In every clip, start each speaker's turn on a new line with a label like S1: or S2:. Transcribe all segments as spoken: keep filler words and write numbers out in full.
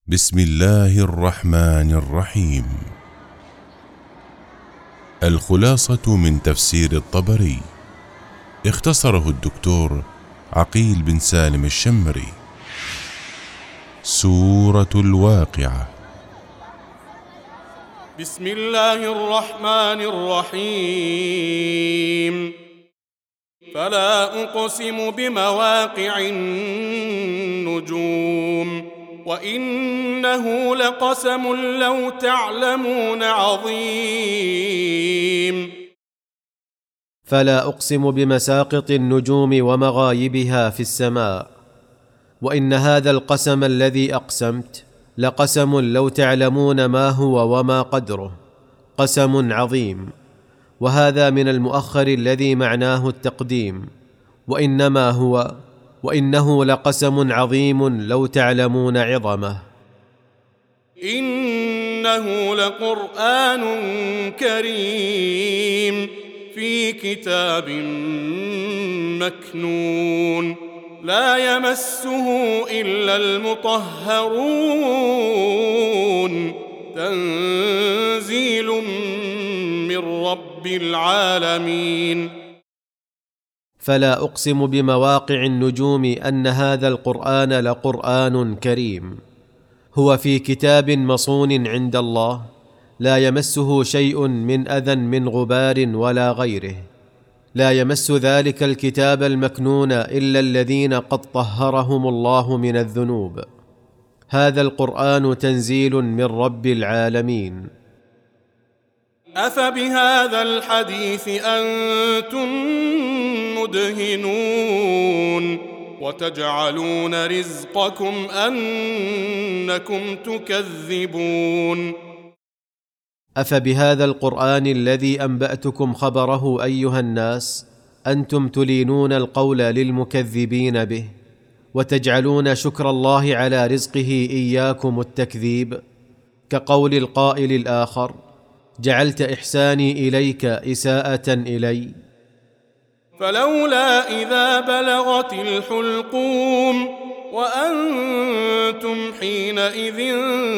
S1: بسم الله الرحمن الرحيم. الخلاصة من تفسير الطبري، اختصره الدكتور عقيل بن سالم الشمري. سورة الواقعة.
S2: بسم الله الرحمن الرحيم. فلا أقسم بمواقع النجوم وإنه لقسم لو تعلمون عظيم.
S3: فلا أقسم بمساقط النجوم ومغايبها في السماء، وإن هذا القسم الذي أقسمت لقسم لو تعلمون ما هو وما قدره، قسم عظيم. وهذا من المؤخر الذي معناه التقديم، وإنما هو وإنه لقسم عظيم لو تعلمون عظمه.
S2: إنه لقرآن كريم في كتاب مكنون لا يمسه إلا المطهرون، تنزيل من رب العالمين.
S3: فلا أقسم بمواقع النجوم أن هذا القرآن لقرآن كريم، هو في كتاب مصون عند الله، لا يمسه شيء من أذى من غبار ولا غيره، لا يمس ذلك الكتاب المكنون إلا الذين قد طهرهم الله من الذنوب. هذا القرآن تنزيل من رب العالمين.
S2: أفبهذا الحديث أنتم مدهنون وتجعلون رزقكم أنكم تكذبون.
S3: أفبهذا القرآن الذي أنبأتكم خبره أيها الناس أنتم تلينون القول للمكذبين به، وتجعلون شكر الله على رزقه إياكم التكذيب، كقول القائل الآخر: جعلت إحساني إليك إساءة إلي.
S2: فلولا إذا بلغت الحلقوم وأنتم حينئذ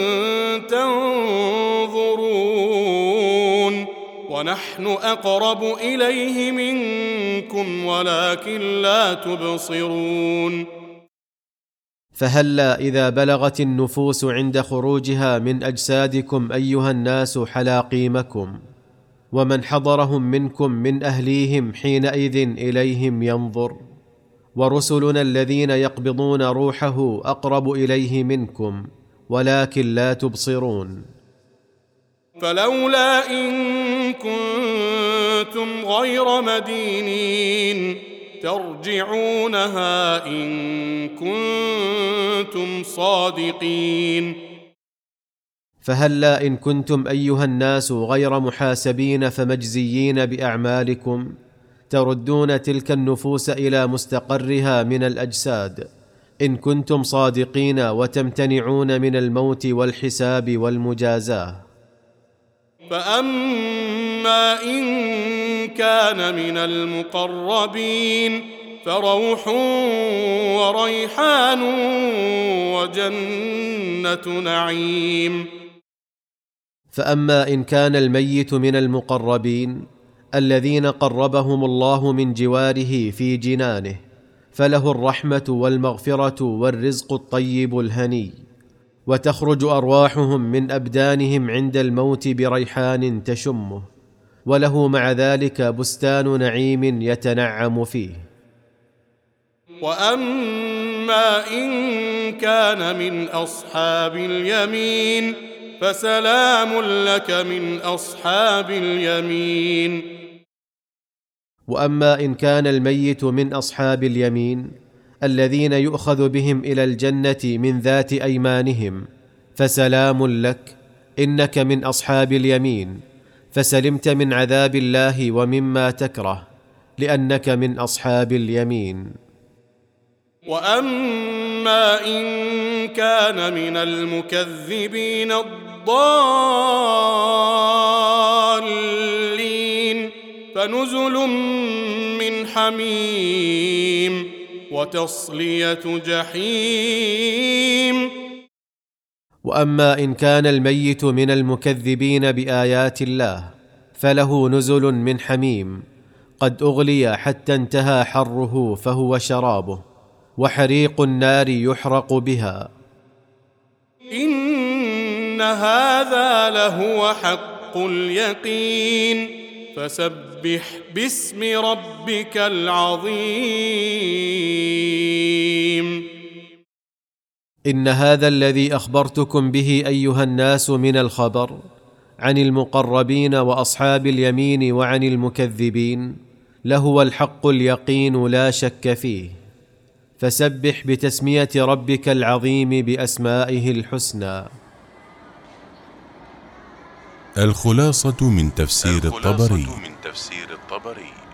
S2: تنظرون ونحن أقرب إليه منكم ولكن لا تبصرون.
S3: فهلا إذا بلغت النفوس عند خروجها من أجسادكم أيها الناس حلاقيمكم، ومن حضرهم منكم من أهليهم حينئذ إليهم ينظر، ورسلنا الذين يقبضون روحه أقرب إليه منكم ولكن لا تبصرون.
S2: فلولا إن كنتم غير مدينين ترجعونها إن كنتم صادقين.
S3: فهلا إن كنتم أيها الناس غير محاسبين فمجزيين بأعمالكم تردون تلك النفوس إلى مستقرها من الأجساد إن كنتم صادقين، وتمتنعون من الموت والحساب والمجازاة.
S2: فأما إن كان من المقربين فروح وريحان وجنة نعيم.
S3: فأما إن كان الميت من المقربين الذين قربهم الله من جواره في جنانه فله الرحمة والمغفرة والرزق الطيب الهني، وتخرج أرواحهم من أبدانهم عند الموت بريحان تشمه، وله مع ذلك بستان نعيم يتنعم فيه.
S2: وأما إن كان من أصحاب اليمين فسلام لك من أصحاب اليمين.
S3: وأما إن كان الميت من أصحاب اليمين الذين يؤخذ بهم إلى الجنة من ذات أيمانهم فسلام لك، إنك من أصحاب اليمين، فسلمت من عذاب الله ومما تكره لأنك من أصحاب اليمين.
S2: وأما إن كان من المكذبين الضالين فنزل من حميم وتصلية جحيم.
S3: واما ان كان الميت من المكذبين بايات الله فله نزل من حميم قد اغلي حتى انتهى حره فهو شرابه، وحريق النار يحرق بها.
S2: إن هذا لهو حق اليقين، فسبح باسم ربك العظيم.
S3: إن هذا الذي أخبرتكم به أيها الناس من الخبر عن المقربين وأصحاب اليمين وعن المكذبين لهو الحق اليقين لا شك فيه، فسبح بتسمية ربك العظيم بأسمائه الحسنى.
S1: الخلاصة من تفسير
S4: الخلاصة
S1: الطبري.
S4: من تفسير الطبري